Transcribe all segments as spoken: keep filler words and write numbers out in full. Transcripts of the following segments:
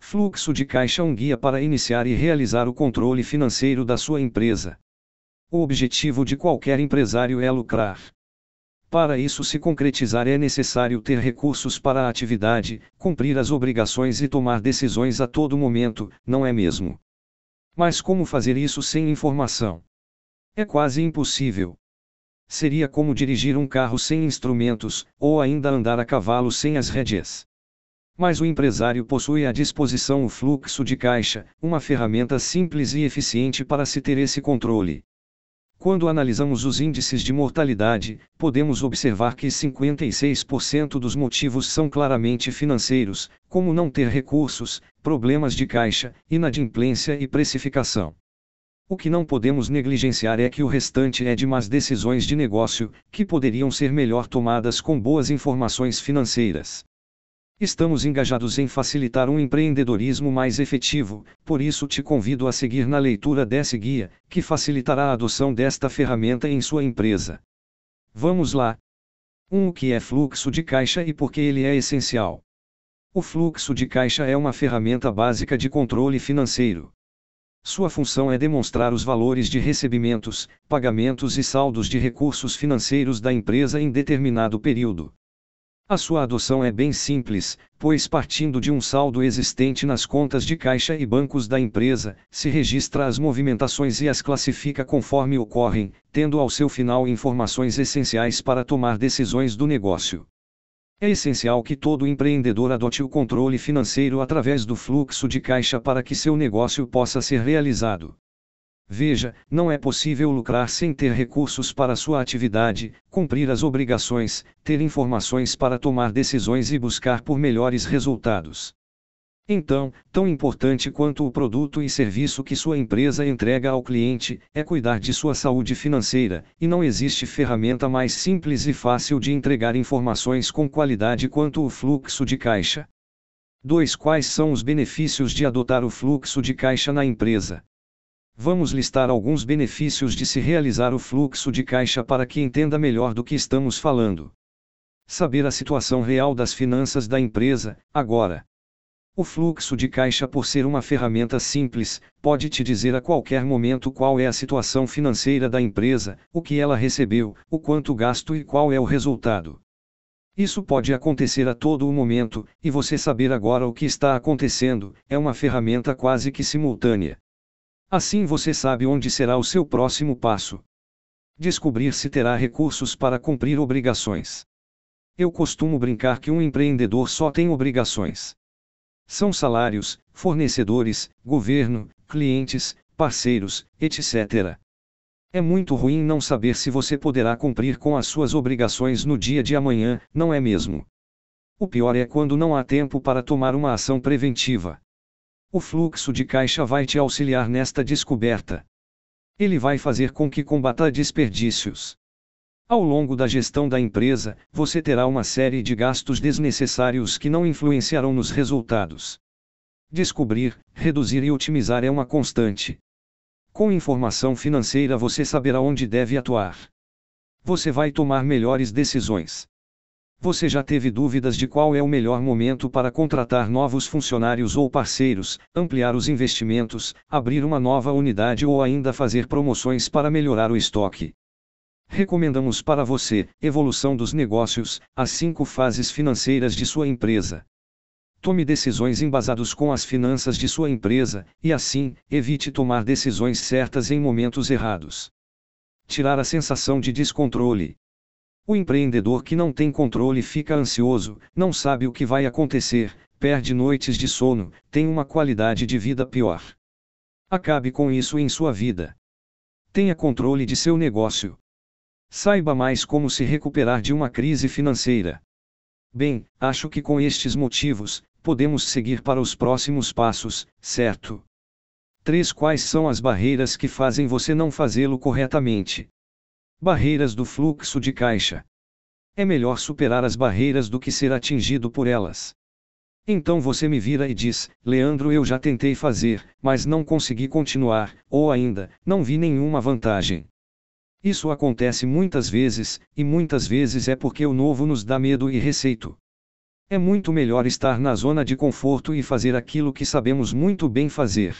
Fluxo de caixa é um guia para iniciar e realizar o controle financeiro da sua empresa. O objetivo de qualquer empresário é lucrar. Para isso se concretizar é necessário ter recursos para a atividade, cumprir as obrigações e tomar decisões a todo momento, não é mesmo? Mas como fazer isso sem informação? É quase impossível. Seria como dirigir um carro sem instrumentos, ou ainda andar a cavalo sem as rédeas. Mas o empresário possui à disposição o fluxo de caixa, uma ferramenta simples e eficiente para se ter esse controle. Quando analisamos os índices de mortalidade, podemos observar que cinquenta e seis por cento dos motivos são claramente financeiros, como não ter recursos, problemas de caixa, inadimplência e precificação. O que não podemos negligenciar é que o restante é de más decisões de negócio, que poderiam ser melhor tomadas com boas informações financeiras. Estamos engajados em facilitar um empreendedorismo mais efetivo, por isso te convido a seguir na leitura desse guia, que facilitará a adoção desta ferramenta em sua empresa. Vamos lá! um O que é fluxo de caixa e por que ele é essencial? O fluxo de caixa é uma ferramenta básica de controle financeiro. Sua função é demonstrar os valores de recebimentos, pagamentos e saldos de recursos financeiros da empresa em determinado período. A sua adoção é bem simples, pois partindo de um saldo existente nas contas de caixa e bancos da empresa, se registra as movimentações e as classifica conforme ocorrem, tendo ao seu final informações essenciais para tomar decisões do negócio. É essencial que todo empreendedor adote o controle financeiro através do fluxo de caixa para que seu negócio possa ser realizado. Veja, não é possível lucrar sem ter recursos para sua atividade, cumprir as obrigações, ter informações para tomar decisões e buscar por melhores resultados. Então, tão importante quanto o produto e serviço que sua empresa entrega ao cliente, é cuidar de sua saúde financeira, e não existe ferramenta mais simples e fácil de entregar informações com qualidade quanto o fluxo de caixa. dois Quais são os benefícios de adotar o fluxo de caixa na empresa? Vamos listar alguns benefícios de se realizar o fluxo de caixa para que entenda melhor do que estamos falando. Saber a situação real das finanças da empresa, agora. O fluxo de caixa, por ser uma ferramenta simples, pode te dizer a qualquer momento qual é a situação financeira da empresa, o que ela recebeu, o quanto gasto e qual é o resultado. Isso pode acontecer a todo o momento, e você saber agora o que está acontecendo, é uma ferramenta quase que simultânea. Assim você sabe onde será o seu próximo passo. Descobrir se terá recursos para cumprir obrigações. Eu costumo brincar que um empreendedor só tem obrigações. São salários, fornecedores, governo, clientes, parceiros, etcétera. É muito ruim não saber se você poderá cumprir com as suas obrigações no dia de amanhã, não é mesmo? O pior é quando não há tempo para tomar uma ação preventiva. O fluxo de caixa vai te auxiliar nesta descoberta. Ele vai fazer com que combata desperdícios. Ao longo da gestão da empresa, você terá uma série de gastos desnecessários que não influenciarão nos resultados. Descobrir, reduzir e otimizar é uma constante. Com informação financeira você saberá onde deve atuar. Você vai tomar melhores decisões. Você já teve dúvidas de qual é o melhor momento para contratar novos funcionários ou parceiros, ampliar os investimentos, abrir uma nova unidade ou ainda fazer promoções para melhorar o estoque? Recomendamos para você, Evolução dos Negócios, as cinco fases financeiras de sua empresa. Tome decisões embasadas com as finanças de sua empresa, e assim, evite tomar decisões certas em momentos errados. Tirar a sensação de descontrole. O empreendedor que não tem controle fica ansioso, não sabe o que vai acontecer, perde noites de sono, tem uma qualidade de vida pior. Acabe com isso em sua vida. Tenha controle de seu negócio. Saiba mais como se recuperar de uma crise financeira. Bem, acho que com estes motivos, podemos seguir para os próximos passos, certo? três Quais são as barreiras que fazem você não fazê-lo corretamente? Barreiras do fluxo de caixa. É melhor superar as barreiras do que ser atingido por elas. Então você me vira e diz: Leandro, eu já tentei fazer, mas não consegui continuar, ou ainda, não vi nenhuma vantagem. Isso acontece muitas vezes, e muitas vezes é porque o novo nos dá medo e receio. É muito melhor estar na zona de conforto e fazer aquilo que sabemos muito bem fazer.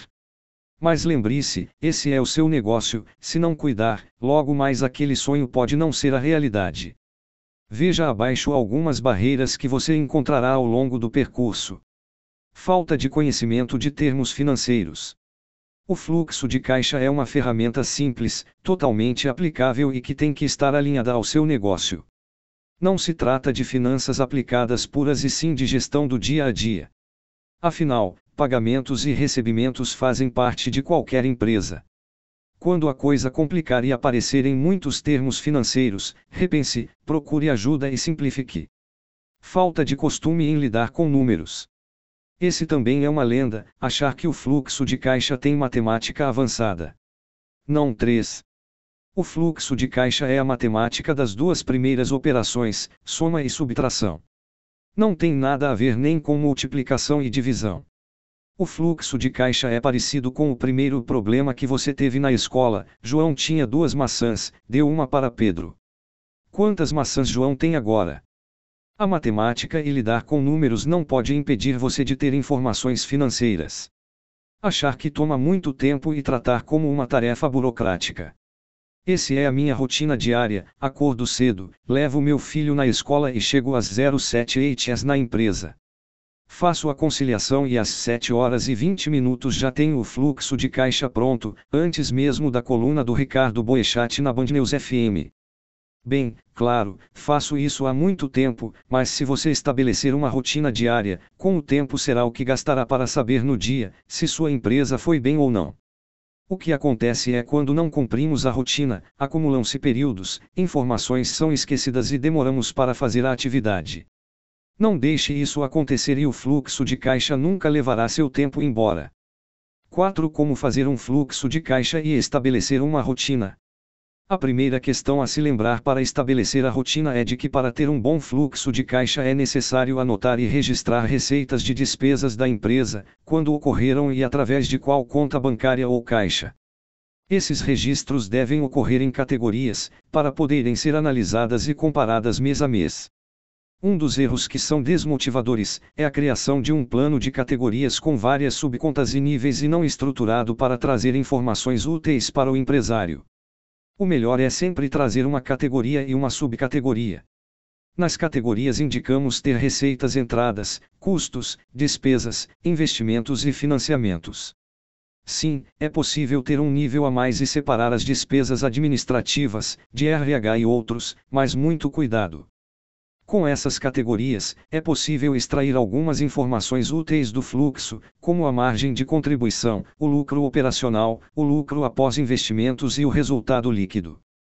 Mas lembre-se, esse é o seu negócio, se não cuidar, logo mais aquele sonho pode não ser a realidade. Veja abaixo algumas barreiras que você encontrará ao longo do percurso. Falta de conhecimento de termos financeiros. O fluxo de caixa é uma ferramenta simples, totalmente aplicável e que tem que estar alinhada ao seu negócio. Não se trata de finanças aplicadas puras e sim de gestão do dia a dia. Afinal, pagamentos e recebimentos fazem parte de qualquer empresa. Quando a coisa complicar e aparecerem muitos termos financeiros, repense, procure ajuda e simplifique. Falta de costume em lidar com números. Esse também é uma lenda, achar que o fluxo de caixa tem matemática avançada. Não três. O fluxo de caixa é a matemática das duas primeiras operações, soma e subtração. Não tem nada a ver nem com multiplicação e divisão. O fluxo de caixa é parecido com o primeiro problema que você teve na escola. João tinha duas maçãs, deu uma para Pedro. Quantas maçãs João tem agora? A matemática e lidar com números não pode impedir você de ter informações financeiras. Achar que toma muito tempo e tratar como uma tarefa burocrática. Esse é a minha rotina diária, acordo cedo, levo meu filho na escola e chego às zero sete horas na empresa. Faço a conciliação e às sete horas e vinte minutos já tenho o fluxo de caixa pronto, antes mesmo da coluna do Ricardo Boechat na Band News F M. Bem, claro, faço isso há muito tempo, mas se você estabelecer uma rotina diária, com o tempo será o que gastará para saber no dia, se sua empresa foi bem ou não. O que acontece é quando não cumprimos a rotina, acumulam-se períodos, informações são esquecidas e demoramos para fazer a atividade. Não deixe isso acontecer e o fluxo de caixa nunca levará seu tempo embora. quatro Como fazer um fluxo de caixa e estabelecer uma rotina? A primeira questão a se lembrar para estabelecer a rotina é de que para ter um bom fluxo de caixa é necessário anotar e registrar receitas de despesas da empresa, quando ocorreram e através de qual conta bancária ou caixa. Esses registros devem ocorrer em categorias, para poderem ser analisadas e comparadas mês a mês. Um dos erros que são desmotivadores é a criação de um plano de categorias com várias subcontas e níveis e não estruturado para trazer informações úteis para o empresário. O melhor é sempre trazer uma categoria e uma subcategoria. Nas categorias indicamos ter receitas, entradas, custos, despesas, investimentos e financiamentos. Sim, é possível ter um nível a mais e separar as despesas administrativas, de R H e outros, mas muito cuidado. Com essas categorias, é possível extrair algumas informações úteis do fluxo, como a margem de contribuição, o lucro operacional, o lucro após investimentos e o resultado líquido.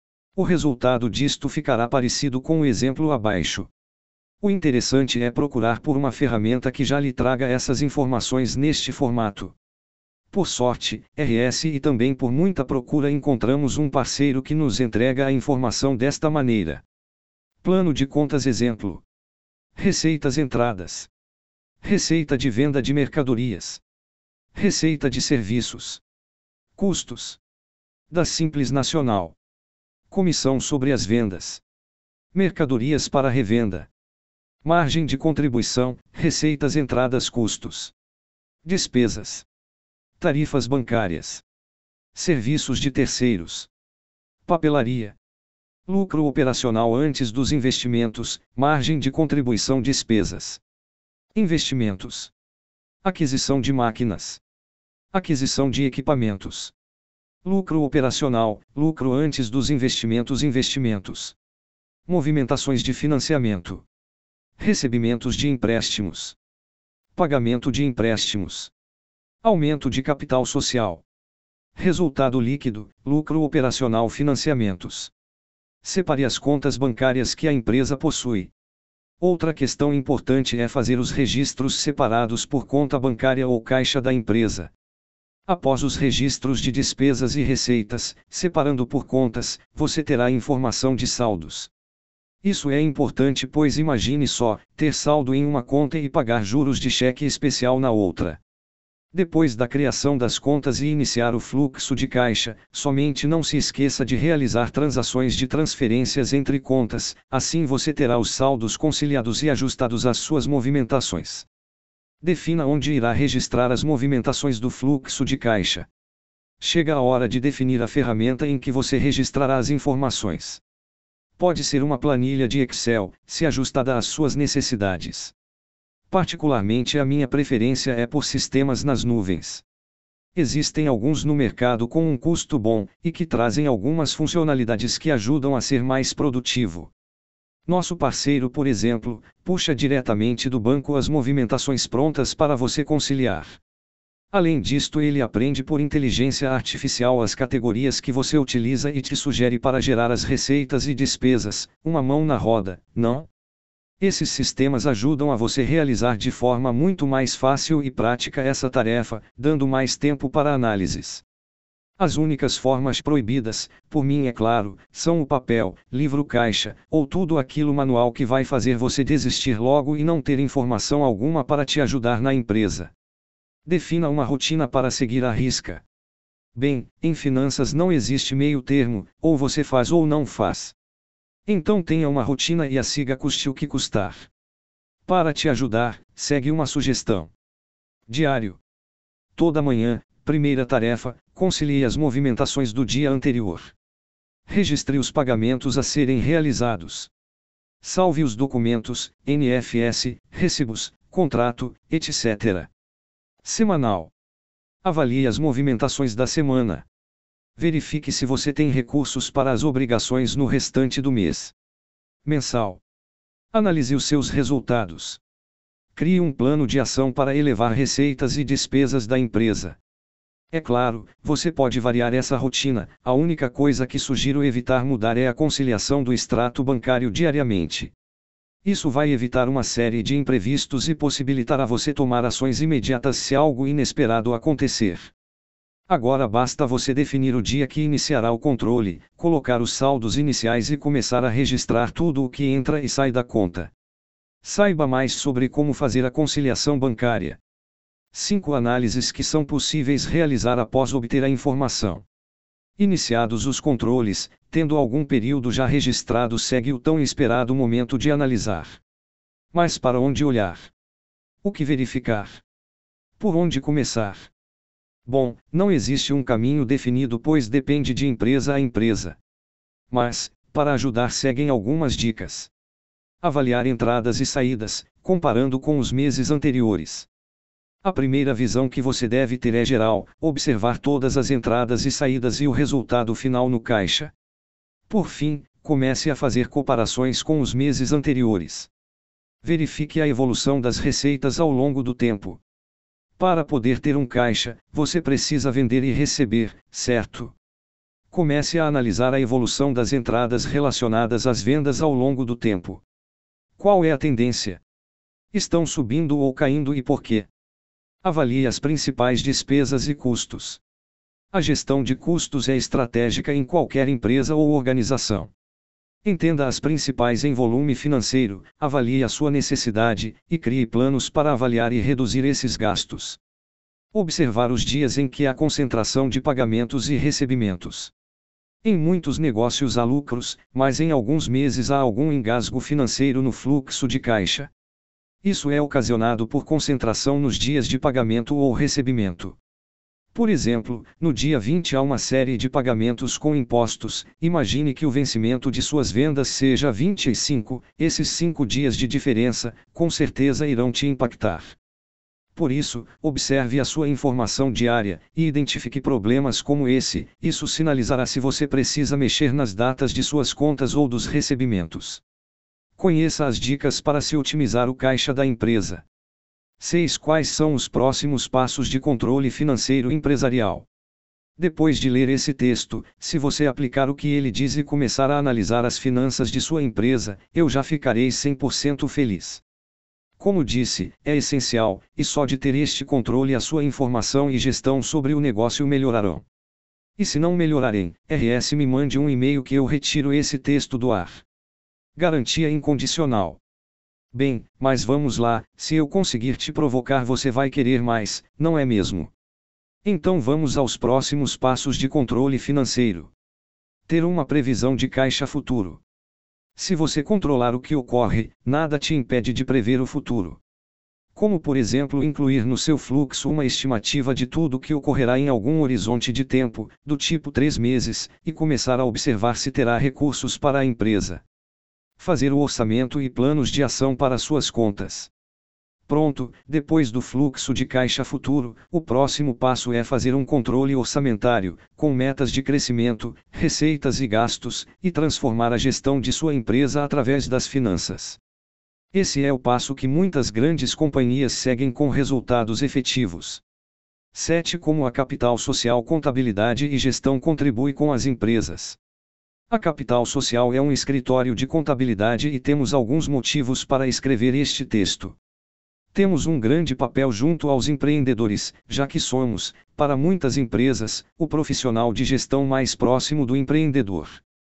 O resultado disto ficará parecido com o exemplo abaixo. O interessante é procurar por uma ferramenta que já lhe traga essas informações neste formato. Por sorte, R S e também por muita procura encontramos um parceiro que nos entrega a informação desta maneira. Plano de contas exemplo. Receitas entradas. Receita de venda de mercadorias. Receita de serviços. Custos. Da Simples Nacional. Comissão sobre as vendas. Mercadorias para revenda. Margem de contribuição, receitas entradas custos. Despesas. Tarifas bancárias. Serviços de terceiros. Papelaria. Lucro operacional antes dos investimentos, margem de contribuição despesas. Investimentos. Aquisição de máquinas. Aquisição de equipamentos. Lucro operacional, lucro antes dos investimentos investimentos. Movimentações de financiamento. Recebimentos de empréstimos. Pagamento de empréstimos. Aumento de capital social. Resultado líquido, lucro operacional financiamentos. Separe as contas bancárias que a empresa possui. Outra questão importante é fazer os registros separados por conta bancária ou caixa da empresa. Após os registros de despesas e receitas, separando por contas, você terá informação de saldos. Isso é importante pois imagine só, ter saldo em uma conta e pagar juros de cheque especial na outra. Depois da criação das contas e iniciar o fluxo de caixa, somente não se esqueça de realizar transações de transferências entre contas, assim você terá os saldos conciliados e ajustados às suas movimentações. Defina onde irá registrar as movimentações do fluxo de caixa. Chega a hora de definir a ferramenta em que você registrará as informações. Pode ser uma planilha de Excel, se ajustada às suas necessidades. Particularmente a minha preferência é por sistemas nas nuvens. Existem alguns no mercado com um custo bom, e que trazem algumas funcionalidades que ajudam a ser mais produtivo. Nosso parceiro, por exemplo, puxa diretamente do banco as movimentações prontas para você conciliar. Além disto, ele aprende por inteligência artificial as categorias que você utiliza e te sugere para gerar as receitas e despesas, uma mão na roda, não? Esses sistemas ajudam a você realizar de forma muito mais fácil e prática essa tarefa, dando mais tempo para análises. As únicas formas proibidas, por mim é claro, são o papel, livro-caixa, ou tudo aquilo manual que vai fazer você desistir logo e não ter informação alguma para te ajudar na empresa. Defina uma rotina para seguir à risca. Bem, em finanças não existe meio termo, ou você faz ou não faz. Então tenha uma rotina e a siga custe o que custar. Para te ajudar, segue uma sugestão. Diário. Toda manhã, primeira tarefa, concilie as movimentações do dia anterior. Registre os pagamentos a serem realizados. Salve os documentos, N F S, recibos, contrato, etcétera. Semanal. Avalie as movimentações da semana. Verifique se você tem recursos para as obrigações no restante do mês. Mensal. Analise os seus resultados. Crie um plano de ação para elevar receitas e despesas da empresa. É claro, você pode variar essa rotina, a única coisa que sugiro evitar mudar é a conciliação do extrato bancário diariamente. Isso vai evitar uma série de imprevistos e possibilitará você tomar ações imediatas se algo inesperado acontecer. Agora basta você definir o dia que iniciará o controle, colocar os saldos iniciais e começar a registrar tudo o que entra e sai da conta. Saiba mais sobre como fazer a conciliação bancária. cinco análises que são possíveis realizar após obter a informação. Iniciados os controles, tendo algum período já registrado, segue o tão esperado momento de analisar. Mas para onde olhar? O que verificar? Por onde começar? Bom, não existe um caminho definido, pois depende de empresa a empresa. Mas, para ajudar, seguem algumas dicas. Avaliar entradas e saídas, comparando com os meses anteriores. A primeira visão que você deve ter é geral, observar todas as entradas e saídas e o resultado final no caixa. Por fim, comece a fazer comparações com os meses anteriores. Verifique a evolução das receitas ao longo do tempo. Para poder ter um caixa, você precisa vender e receber, certo? Comece a analisar a evolução das entradas relacionadas às vendas ao longo do tempo. Qual é a tendência? Estão subindo ou caindo e por quê? Avalie as principais despesas e custos. A gestão de custos é estratégica em qualquer empresa ou organização. Entenda as principais em volume financeiro, avalie a sua necessidade, e crie planos para avaliar e reduzir esses gastos. Observar os dias em que há concentração de pagamentos e recebimentos. Em muitos negócios há lucros, mas em alguns meses há algum engasgo financeiro no fluxo de caixa. Isso é ocasionado por concentração nos dias de pagamento ou recebimento. Por exemplo, no dia vinte há uma série de pagamentos com impostos, imagine que o vencimento de suas vendas seja vinte e cinco, esses cinco dias de diferença, com certeza irão te impactar. Por isso, observe a sua informação diária, e identifique problemas como esse, isso sinalizará se você precisa mexer nas datas de suas contas ou dos recebimentos. Conheça as dicas para se otimizar o caixa da empresa. seis Quais são os próximos passos de controle financeiro empresarial? Depois de ler esse texto, se você aplicar o que ele diz e começar a analisar as finanças de sua empresa, eu já ficarei cem por cento feliz. Como disse, é essencial, e só de ter este controle a sua informação e gestão sobre o negócio melhorarão. E se não melhorarem, R S me mande um e-mail que eu retiro esse texto do ar. Garantia incondicional. Bem, mas vamos lá, se eu conseguir te provocar você vai querer mais, não é mesmo? Então vamos aos próximos passos de controle financeiro. Ter uma previsão de caixa futuro. Se você controlar o que ocorre, nada te impede de prever o futuro. Como, por exemplo, incluir no seu fluxo uma estimativa de tudo o que ocorrerá em algum horizonte de tempo, do tipo três meses, e começar a observar se terá recursos para a empresa. Fazer o orçamento e planos de ação para suas contas. Pronto, depois do fluxo de caixa futuro, o próximo passo é fazer um controle orçamentário, com metas de crescimento, receitas e gastos, e transformar a gestão de sua empresa através das finanças. Esse é o passo que muitas grandes companhias seguem com resultados efetivos. sete Como a capital social, contabilidade e gestão contribui com as empresas. A Capital Social é um escritório de contabilidade e temos alguns motivos para escrever este texto. Temos um grande papel junto aos empreendedores, já que somos, para muitas empresas, o profissional de gestão mais próximo do empreendedor.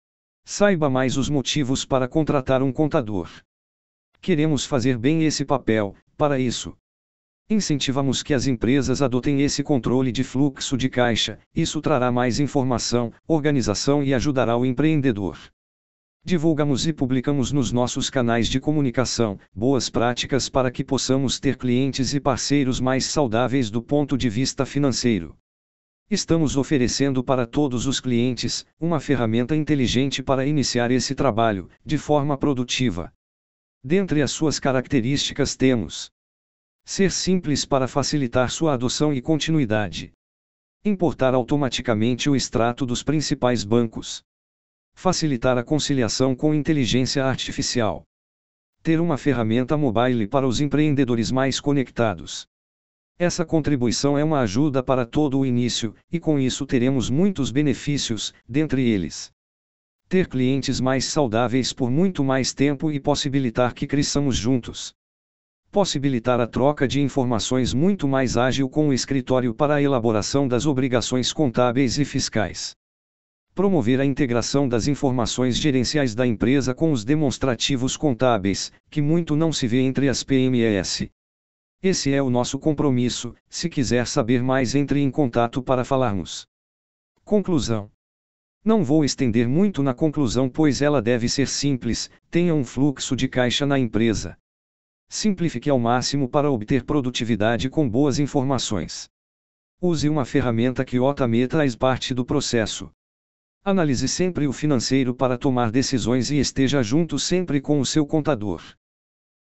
Saiba mais os motivos para contratar um contador. Queremos fazer bem esse papel, para isso. Incentivamos que as empresas adotem esse controle de fluxo de caixa, isso trará mais informação, organização e ajudará o empreendedor. Divulgamos e publicamos nos nossos canais de comunicação boas práticas para que possamos ter clientes e parceiros mais saudáveis do ponto de vista financeiro. Estamos oferecendo para todos os clientes uma ferramenta inteligente para iniciar esse trabalho, de forma produtiva. Dentre as suas características temos: ser simples para facilitar sua adoção e continuidade. Importar automaticamente o extrato dos principais bancos. Facilitar a conciliação com inteligência artificial. Ter uma ferramenta mobile para os empreendedores mais conectados. Essa contribuição é uma ajuda para todo o início, e com isso teremos muitos benefícios, dentre eles: ter clientes mais saudáveis por muito mais tempo e possibilitar que cresçamos juntos. Possibilitar a troca de informações muito mais ágil com o escritório para a elaboração das obrigações contábeis e fiscais. Promover a integração das informações gerenciais da empresa com os demonstrativos contábeis, que muito não se vê entre as P M Es. Esse é o nosso compromisso. Se quiser saber mais, entre em contato para falarmos. Conclusão. Não vou estender muito na conclusão, pois ela deve ser simples: tenha um fluxo de caixa na empresa. Simplifique ao máximo para obter produtividade com boas informações. Use uma ferramenta que automata as parte do processo. Analise sempre o financeiro para tomar decisões e esteja junto sempre com o seu contador.